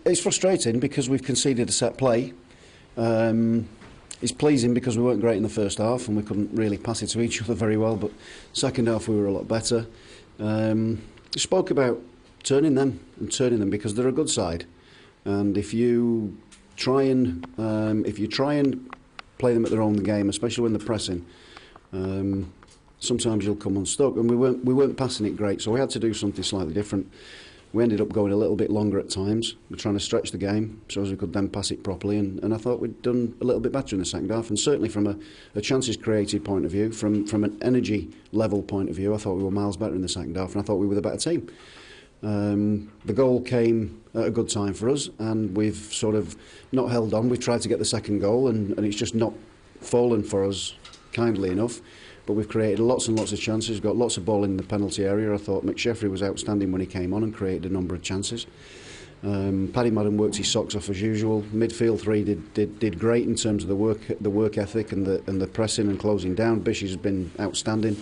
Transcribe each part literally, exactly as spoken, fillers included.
it's frustrating because we've conceded a set play. Um, it's pleasing because we weren't great in the first half and we couldn't really pass it to each other very well, but second half we were a lot better. Um, we spoke about turning them and turning them because they're a good side, and if you try and um, if you try and play them at their own game, especially when they're pressing, um, sometimes you'll come unstuck, and we weren't we weren't passing it great, so we had to do something slightly different. We ended up going a little bit longer at times. We're trying to stretch the game so as we could then pass it properly, and, and I thought we'd done a little bit better in the second half, and certainly from a, a chances created point of view, from, from an energy level point of view, I thought we were miles better in the second half, and I thought we were the better team. Um, the goal came at a good time for us, and we've sort of not held on. We've tried to get the second goal, and, and it's just not fallen for us kindly enough. But we've created lots and lots of chances. We've got lots of ball in the penalty area. I thought McSheffrey was outstanding when he came on and created a number of chances. Um, Paddy Madden worked his socks off as usual. Midfield three did, did did great in terms of the work the work ethic and the and the pressing and closing down. Bishy has been outstanding.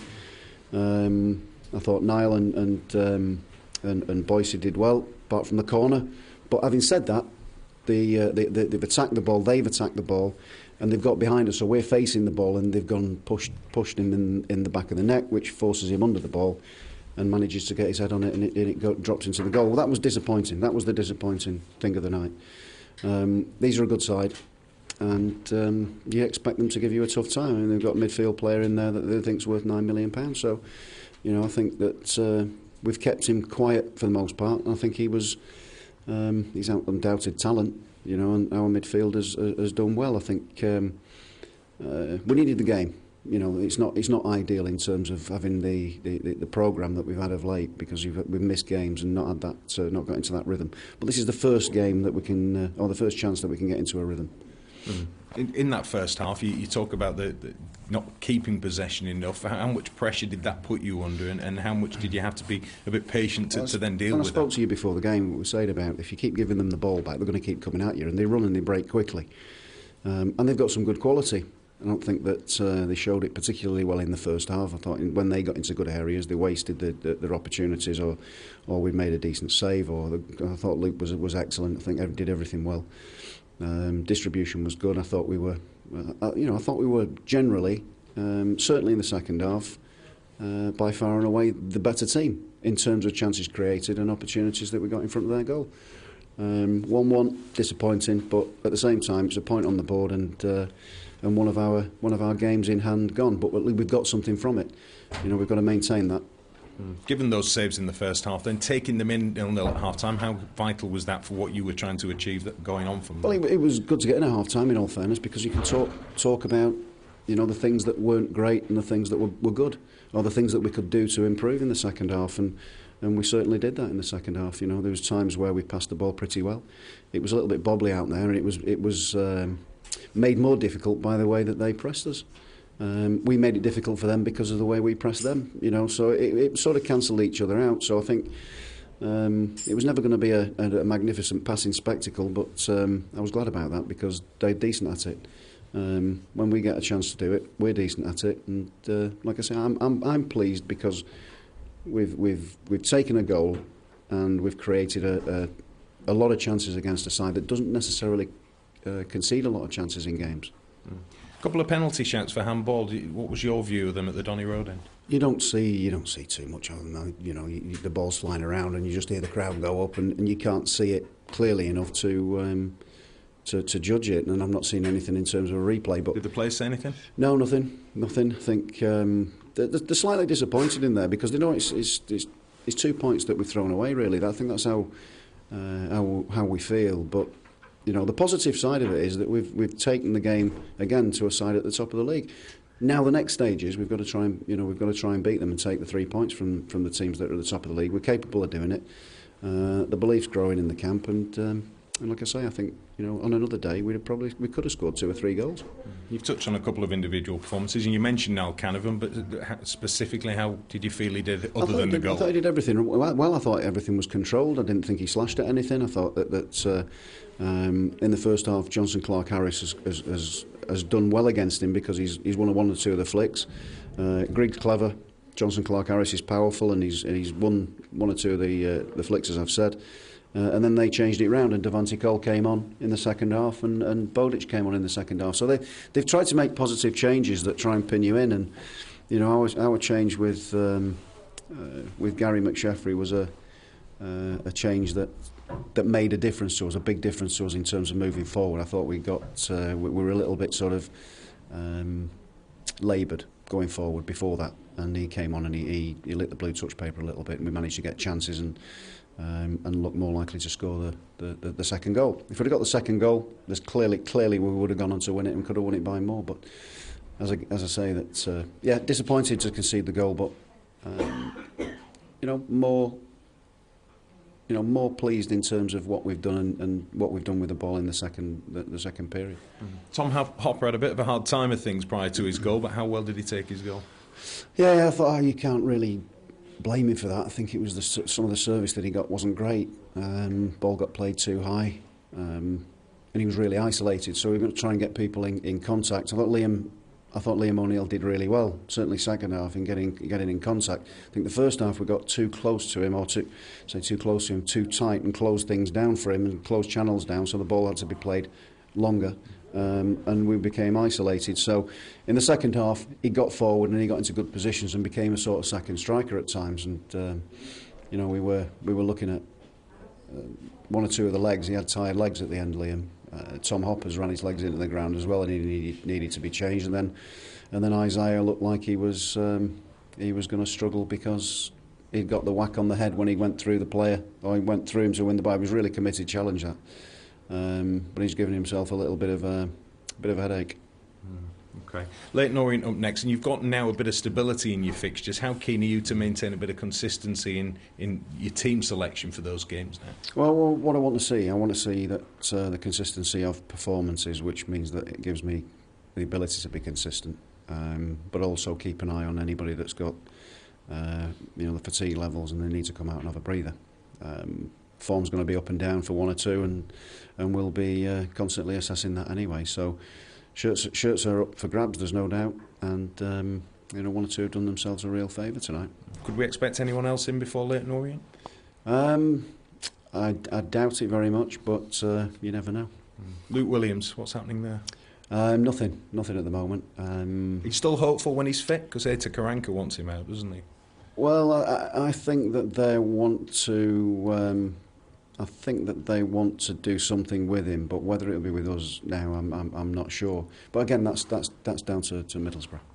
Um, I thought Niall and and, um, and and Boyce did well, apart from the corner. But having said that, the, uh, they, they, they've attacked the ball. They've attacked the ball. And they've got behind us, so we're facing the ball, and they've gone pushed pushed him in, in the back of the neck, which forces him under the ball, and manages to get his head on it, and it, and it go, drops into the goal. Well, that was disappointing. That was the disappointing thing of the night. Um, these are a good side, and um, you expect them to give you a tough time. I mean, they've got a midfield player in there that they think's worth nine million pounds. So, you know, I think that uh, we've kept him quiet for the most part. I think he was um, he's out undoubted talent. You know, and our midfield has, has done well. I think um, uh, we needed the game. You know, it's not it's not ideal in terms of having the, the, the, the programme that we've had of late, because you've, we've missed games and not had that, uh, not got into that rhythm. But this is the first game that we can, uh, or the first chance that we can get into a rhythm. Mm. In, in that first half, you, you talk about the, the not keeping possession enough. How much pressure did that put you under, and, and how much did you have to be a bit patient to, well, to then deal with it? I spoke that? to you before the game, what we were saying about if you keep giving them the ball back, they're going to keep coming at you, and they run and they break quickly. Um, and they've got some good quality. I don't think that uh, they showed it particularly well in the first half. I thought when they got into good areas, they wasted the, the, their opportunities, or or we made a decent save. Or the, I thought Luke was was excellent. I think I did everything well. Um, distribution was good. I thought we were, uh, you know, I thought we were generally, um, certainly in the second half, uh, by far and away the better team in terms of chances created and opportunities that we got in front of their goal. Um, one one, disappointing, but at the same time it's a point on the board, and uh, and one of our one of our games in hand gone. But we've got something from it. You know, we've got to maintain that. Given those saves in the first half, then taking them in nil nil at half time, how vital was that for what you were trying to achieve that going on from Well, it, it was good to get in at half time, in all fairness, because you can talk talk about, you know, the things that weren't great and the things that were, were good, or the things that we could do to improve in the second half, and and we certainly did that in the second half. You know, there was times where we passed the ball pretty well. It was a little bit bobbly out there, and it was it was um, made more difficult by the way that they pressed us. Um, we made it difficult for them because of the way we pressed them, you know, so it, it sort of cancelled each other out. So I think um, it was never going to be a, a, a magnificent passing spectacle, but um, I was glad about that because they're decent at it. Um, when we get a chance to do it, we're decent at it, and uh, like I say, I'm, I'm I'm pleased because we've we've we've taken a goal and we've created a, a, a lot of chances against a side that doesn't necessarily uh, concede a lot of chances in games. Mm. Couple of penalty shouts for handball. What was your view of them at the Donny Road end? You don't see you don't see too much of them. You know, you, the ball's flying around and you just hear the crowd go up, and, and you can't see it clearly enough to, um, to to judge it. And I'm not seeing anything in terms of a replay. But did the players say anything? No, nothing, nothing. I think um, they're, they're slightly disappointed in there because they know it's it's, it's it's two points that we've thrown away. Really, I think that's how uh, how how we feel, but. You know, the positive side of it is that we've we've taken the game again to a side at the top of the league. Now the next stage is we've got to try and you know we've got to try and beat them and take the three points from, from the teams that are at the top of the league. We're capable of doing it. Uh, the belief's growing in the camp, and um, and like I say, I think you know on another day we'd have probably we could have scored two or three goals. You've touched on a couple of individual performances, and you mentioned Niall Canavan, but specifically, how did you feel he did other than the did, goal? I thought he did everything well. well. I thought everything was controlled. I didn't think he slashed at anything. I thought that that. Uh, Um, in the first half, Johnson Clark Harris has, has, has, has done well against him because he's he's won one or two of the flicks. Uh, Grigg's clever. Johnson Clark Harris is powerful, and he's and he's won one or two of the uh, the flicks, as I've said. Uh, and then they changed it round, and Devante Cole came on in the second half, and, and Bodic came on in the second half. So they, they've tried to make positive changes that try and pin you in. And you know, our, our change with um, uh, with Gary McSheffrey was a uh, a change that that made a difference to us, a big difference to us in terms of moving forward. I thought we got uh, we, we were a little bit sort of um, laboured going forward before that, and he came on and he, he, he lit the blue touch paper a little bit, and we managed to get chances and. Um, and look more likely to score the, the, the, the second goal. If we'd have got the second goal, there's clearly clearly we would have gone on to win it and could have won it by more. But as I, as I say, that uh, yeah, disappointed to concede the goal, but um, you know, more you know more pleased in terms of what we've done and, and what we've done with the ball in the second the, the second period. Mm-hmm. Tom Hopper had a bit of a hard time of things prior to his goal, but how well did he take his goal? Yeah, yeah I thought oh, you can't really blame him for that. I think it was the, some of the service that he got wasn't great. Um, ball got played too high, um, and he was really isolated. So we were going to try and get people in, in contact. I thought Liam, I thought Liam O'Neill did really well. Certainly second half in getting getting in contact. I think the first half we got too close to him, or too say too close to him, too tight, and closed things down for him and closed channels down. So the ball had to be played longer. Um, and we became isolated. So in the second half he got forward and he got into good positions and became a sort of second striker at times, and um, you know we were we were looking at uh, one or two of the legs. He had tired legs at the end, Liam. uh, Tom Hoppers ran his legs into the ground as well, and he needed, needed to be changed, and then and then Isaiah looked like he was um, he was going to struggle because he'd got the whack on the head when he went through the player, or he went through him to win the ball. It was a really committed challenge, that. Um, but he's given himself a little bit of a bit of a headache. Mm, okay. Leyton Orient up next, and you've got now a bit of stability in your fixtures. How keen are you to maintain a bit of consistency in, in your team selection for those games now? Well, well what I want to see, I want to see that uh, the consistency of performances, which means that it gives me the ability to be consistent, um, but also keep an eye on anybody that's got uh, you know the fatigue levels and they need to come out and have a breather. Um, form's going to be up and down for one or two, and and we'll be uh, constantly assessing that anyway. So shirts shirts are up for grabs, there's no doubt, and um, you know one or two have done themselves a real favour tonight. Could we expect anyone else in before Leyton Orient? Um, I, I doubt it very much, but uh, you never know. Mm. Luke Williams, what's happening there? Um, nothing, nothing at the moment. Um, he's still hopeful when he's fit, because Eta Karanka wants him out, doesn't he? Well, I, I think that they want to. Um, I think that they want to do something with him, but whether it'll be with us now, I'm I'm, I'm not sure. But again, that's that's that's down to, to Middlesbrough.